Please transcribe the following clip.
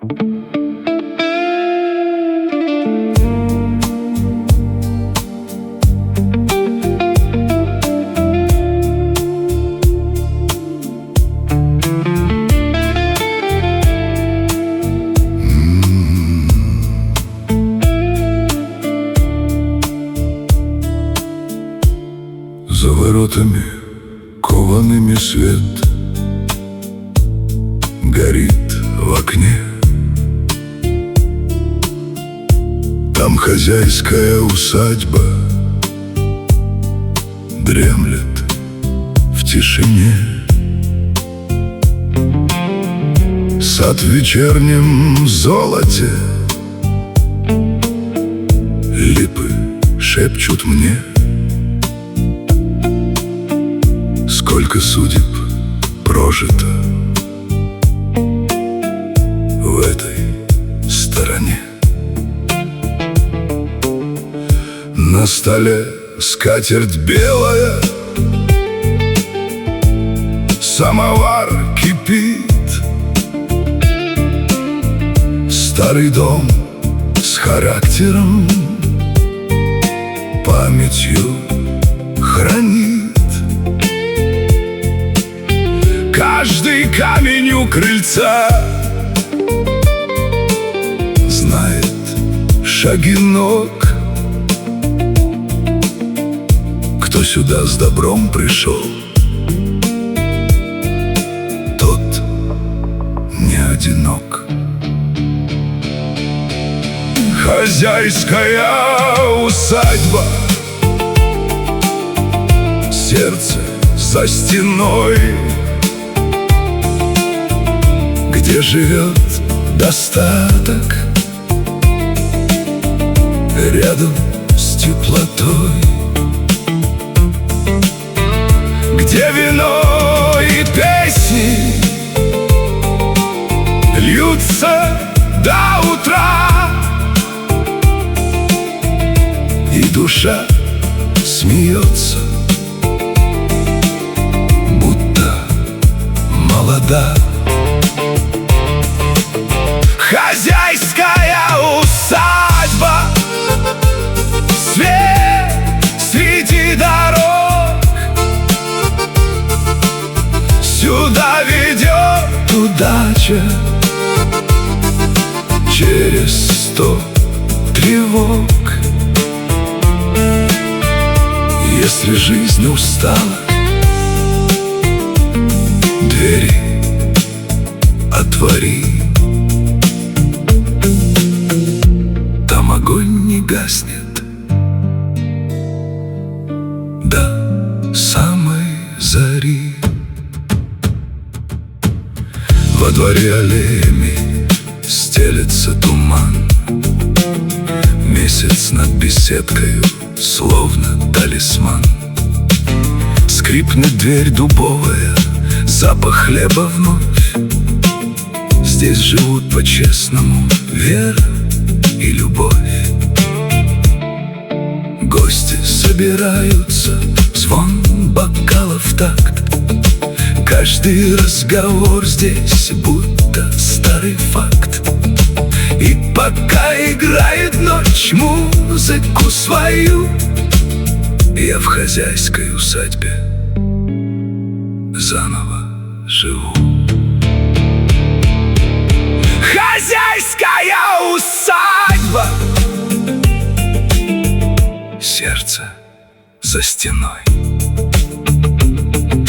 За воротами коваными свет горит в окне. Там хозяйская усадьба дремлет в тишине. Сад в вечернем золоте, липы шепчут мне. Сколько судеб прожито в этой стороне. На столе скатерть белая, самовар кипит. Старый дом с характером памятью хранит. Каждый камень у крыльца знает шаги ног. Кто сюда с добром пришел, тот не одинок. Хозяйская усадьба, сердце за стеной, где живет достаток, рядом с теплотой, где вино и песни льются до утра, и душа смеется, будто молода. Хозяйская усадьба, свет среди дорог, сюда ведет удача через 100 тревог. Если жизнь устала, двери отвори. Там огонь не гаснет до самой зари. Во дворе аллеями стелется туман, месяц над беседкою словно талисман. Скрипнет дверь дубовая, запах хлеба вновь. Здесь живут по-честному вера и любовь. Гости собираются, звон бокалов в такт. Каждый разговор здесь будто старый факт. И пока играет ночь музыку свою, я в хозяйской усадьбе заново живу. Хозяйская усадьба, сердце за стеной.